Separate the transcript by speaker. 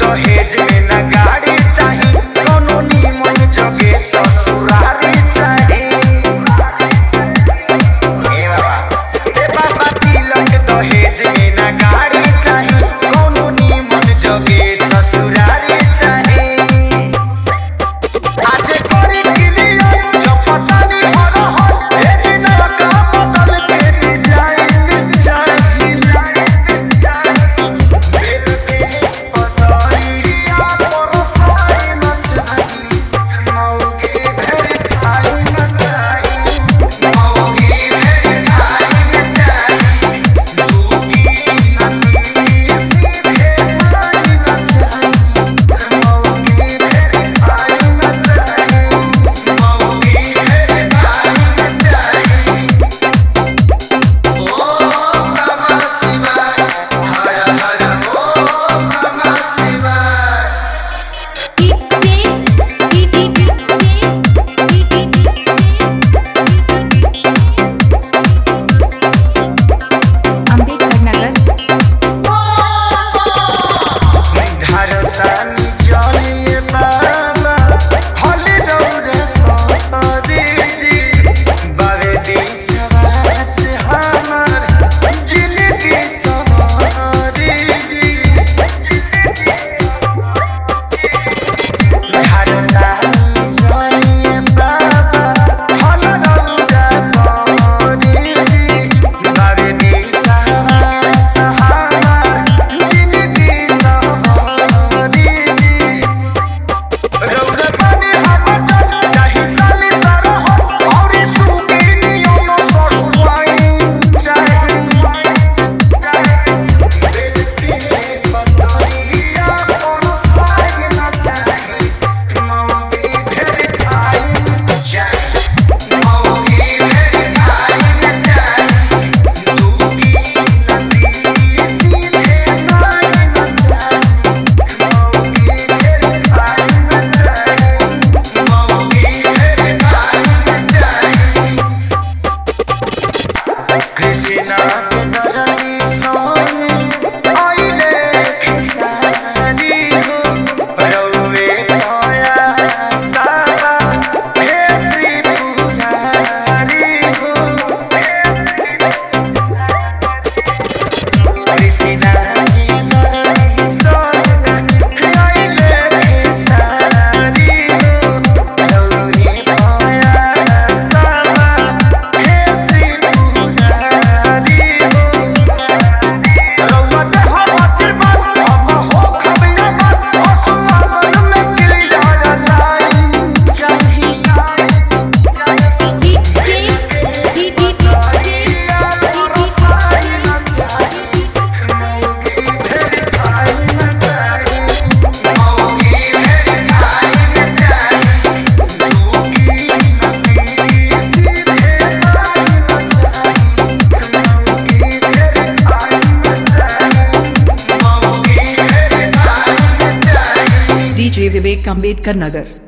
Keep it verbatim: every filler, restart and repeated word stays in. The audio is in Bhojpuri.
Speaker 1: दहेज में ना गाड़ी चाही कोनो निमन जगे ससुरारी चाही। ए बाबा ए बाबा तिलक दहेज में ना गाड़ी चाही कोनो निमन जगे ससुरारी चाही। आज कोरी क्लियर जो पता नहीं हो रहा ए दिन का बदल के डिजाइन चाही। दिल के पतरिया पर साई न चाही मौगे भेर खाई न चाही मौगे भेर खाई न चाही दूगी नदी सीधे पाई न चाही मौगे भेर खाई न चाही मौगे भेर खाई न चाही। ओम नमः शिवाय हर हर ओम नमः शिवाय।
Speaker 2: अंबेडकर नगर
Speaker 1: धरतानी चलिए बाबा हले रौरे परी जी बावे देशवा से हमार जिंदगी सवारी जी। धरतानी चलिए बाबा हले रौरे परी जी बावे देशवा से हमार जिंदगी सवारी जी। रौरे पानी हम चाही साली सारा हो और सुगी नियम सड़वाई चाही। दिल के पतरिया पर साई न चाही मौगे भेर खाई न चाही मौगे भेर खाई न चाही दूगी नदी सीधे पाई न चाही मौगे भेर खाई न चाही मौगे भेर खाई न चाही। कृष्णा के दरदी सोने आइले खेसारी हो रौवे पाया साबा हे त्रिपुरारी हो। कृष्णा के दरदी सोने आइले खेसारी हो रौवे पाया साबा हे त्रिपुरारी हो। रौवा दे हम आशीर्वाद हम हो खबिया बात असुआवन में क्लियर लाइन चाही। पतरिया पर साई न चाही मौगे भेर खाई न चाही मौगे भेर खाई न चाही दूगी नदी सीधे पाई न चाही मौगे भेर खाई न चाही मौगे भेर खाई न चाही।
Speaker 3: डीजे विवेक अम्बेडकर नगर।